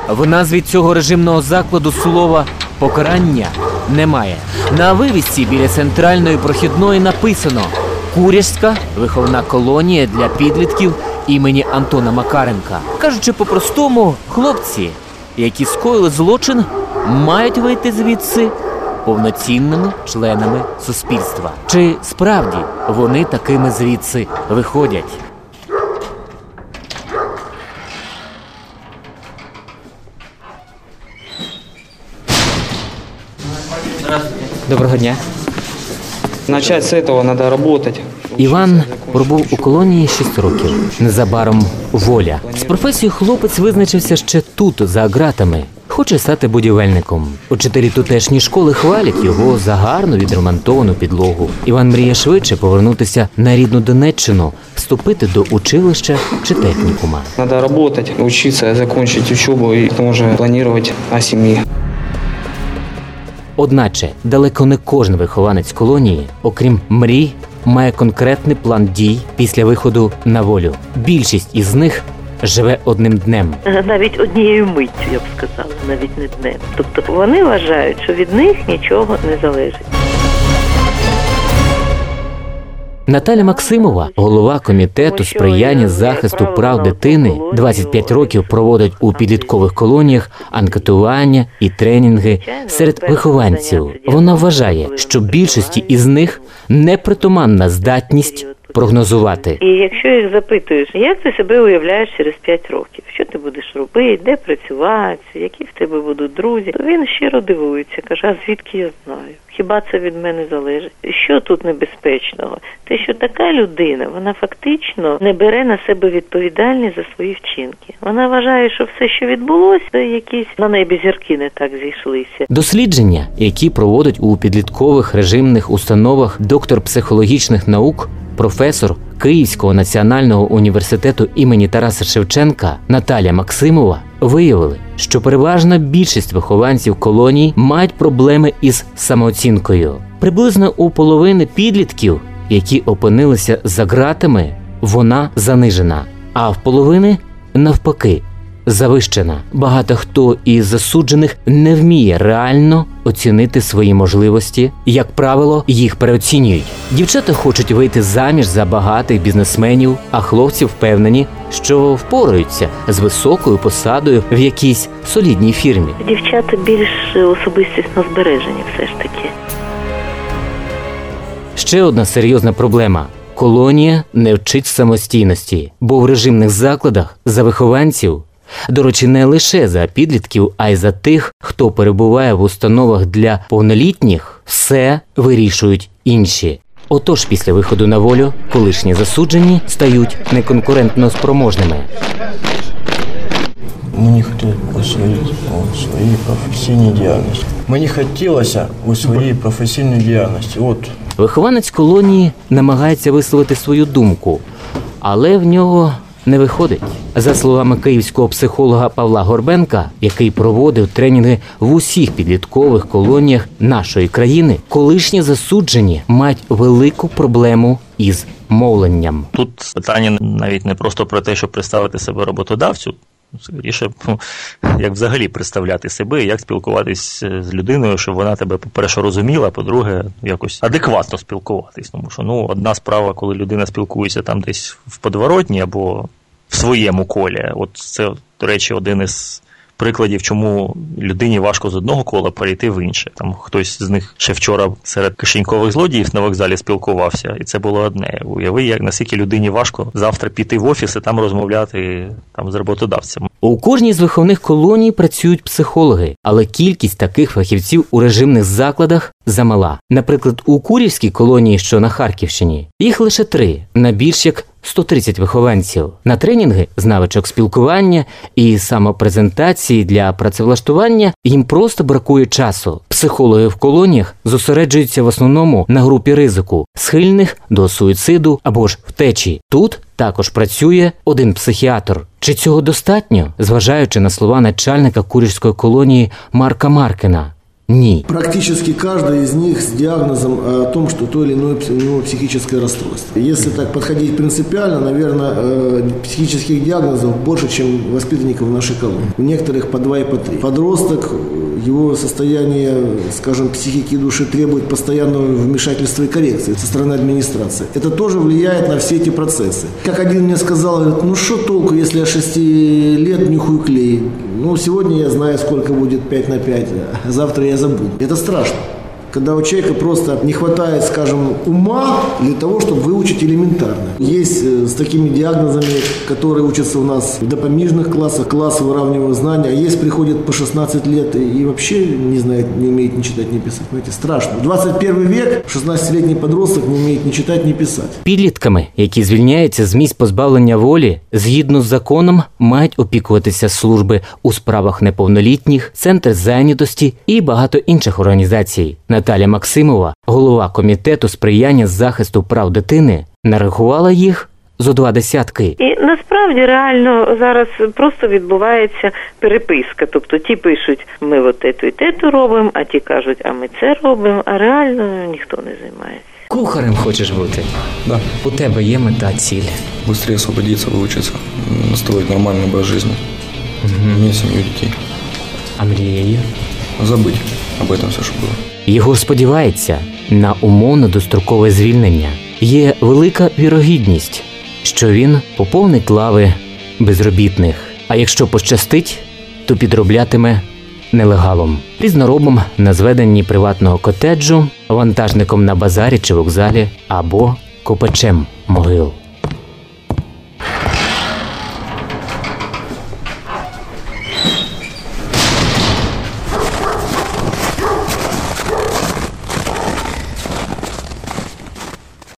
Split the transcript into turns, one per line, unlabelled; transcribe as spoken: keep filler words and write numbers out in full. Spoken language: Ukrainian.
В назві цього режимного закладу слова «покарання» немає. На вивісці біля центральної прохідної написано «Куряжська виховна колонія для підлітків імені Антона Макаренка». Кажучи по-простому, хлопці, які скоїли злочин, мають вийти звідси повноцінними членами суспільства. Чи справді вони такими звідси виходять? Доброго дня.
Начать з цього треба працювати.
Іван пробув у колонії шість років. Незабаром воля. З професією хлопець визначився ще тут, за ґратами. Хоче стати будівельником. Учителі тутешньої школи хвалять його за гарну відремонтовану підлогу. Іван мріє швидше повернутися на рідну Донеччину, вступити до училища чи технікума.
Треба працювати, вчитися, закінчити учебу і потім вже планувати о сім'ї.
Одначе, далеко не кожен вихованець колонії, окрім мрій, має конкретний план дій після виходу на волю. Більшість із них живе одним днем.
Навіть однією миттю, я б сказала, навіть не днем. Тобто вони вважають, що від них нічого не залежить.
Наталя Максимова, голова комітету сприяння захисту прав дитини, двадцять п'ять років проводить у підліткових колоніях анкетування і тренінги серед вихованців. Вона вважає, що більшості із них непритаманна здатність прогнозувати.
І якщо їх запитуєш, як ти себе уявляєш через п'ять років, що ти будеш робити, де працювати, які в тебе будуть друзі, то він щиро дивується, каже, а звідки я знаю? Хіба це від мене залежить? Що тут небезпечного? Те, що така людина, вона фактично не бере на себе відповідальність за свої вчинки. Вона вважає, що все, що відбулося, це якісь на небі зірки не так зійшлися.
Дослідження, які проводить у підліткових режимних установах доктор психологічних наук, професор Київського національного університету імені Тараса Шевченка Наталя Максимова, виявили, що переважна більшість вихованців колоній мають проблеми із самооцінкою. Приблизно у половини підлітків, які опинилися за ґратами, вона занижена, а в половини навпаки завищена. Багато хто із засуджених не вміє реально оцінити свої можливості, як правило, їх переоцінюють. Дівчата хочуть вийти заміж за багатих бізнесменів, а хлопці впевнені, що впораються з високою посадою в якійсь солідній фірмі.
Дівчата більш особистісно збережені все ж таки.
Ще одна серйозна проблема. Колонія не вчить самостійності, бо в режимних закладах за вихованців, до речі, не лише за підлітків, а й за тих, хто перебуває в установах для повнолітніх, все вирішують інші. Отож, після виходу на волю колишні засуджені стають неконкурентно спроможними.
Мені хотілося усвоїти свої професійні діяльності. Мені хотілося у своїй професійній діяльності. От.
Вихованець колонії намагається висловити свою думку, але в нього не виходить. За словами київського психолога Павла Горбенка, який проводив тренінги в усіх підліткових колоніях нашої країни, колишні засуджені мають велику проблему із мовленням.
Тут питання навіть не просто про те, щоб представити себе роботодавцю, скоріше, як взагалі представляти себе, як спілкуватись з людиною, щоб вона тебе, по-перше, розуміла, по-друге, якось адекватно спілкуватись. Тому що, ну, одна справа, коли людина спілкується там десь в подворотні або в своєму колі. От це, до речі, один із прикладів, чому людині важко з одного кола перейти в інше. Там хтось з них ще вчора серед кишенькових злодіїв на вокзалі спілкувався, і це було одне. Уяви, як наскільки людині важко завтра піти в офіс і там розмовляти там з роботодавцем.
У кожній з виховних колоній працюють психологи, але кількість таких фахівців у режимних закладах замала. Наприклад, у Курівській колонії, що на Харківщині, їх лише три, на більш як сто тридцять вихованців. На тренінги з навичок спілкування і самопрезентації для працевлаштування їм просто бракує часу. Психологи в колоніях зосереджуються в основному на групі ризику, схильних до суїциду або ж втечі. Тут також працює один психіатр. Чи цього достатньо, зважаючи на слова начальника Курівської колонії Марка Маркина? Ні.
Практически каждый из них с диагнозом о том, что то или иное у него психическое расстройство. Если так подходить принципиально, наверное, психических диагнозов больше, чем воспитанников нашей колонии. У некоторых по два и по три. Подросток, его состояние, скажем, психики и души требует постоянного вмешательства и коррекции со стороны администрации. Это тоже влияет на все эти процессы. Как один мне сказал, говорит, ну что толку, если я шести лет нюхаю клей? Ну, сегодня я знаю, сколько будет пять на пять, а завтра я забуду. Это страшно. Когда у человека просто не хватает, скажем, ума для того, чтобы выучить элементарно. Есть э, с такими диагнозами, которые учатся у нас в допомежных классах, классы выравнивают знания, а есть приходят по шестнадцать лет и вообще не знает, не умеет ни читать, ни писать. Понимаете, страшно. двадцать первый век, шестнадцатилетний подросток не вміє ні читати, ні писати.
Підлітками, які звільняються з місць позбавлення волі, згідно з законом, мають опікуватися служби у справах неповнолітніх, центр зайнятості і багато інших організацій. Наталя Максимова, голова комітету сприяння захисту прав дитини, нарахувала їх зо два десятки.
І насправді реально зараз просто відбувається переписка. Тобто ті пишуть, ми от те-то і те-то робимо, а ті кажуть, а ми це робимо, а реально ніхто не займається.
Кухарем хочеш бути?
Да.
У тебе є мета, ціль?
Быстрее освободиться, выучиться, строить нормальный образ жизни. Угу. Иметь семью, детей.
А мрія є?
Забыть об этом все, что было.
Єгор сподівається на умовно дострокове звільнення. Є велика вірогідність, що він поповнить лави безробітних. А якщо пощастить, то підроблятиме нелегалом. Різноробом на зведенні приватного котеджу, вантажником на базарі чи вокзалі або копачем могил.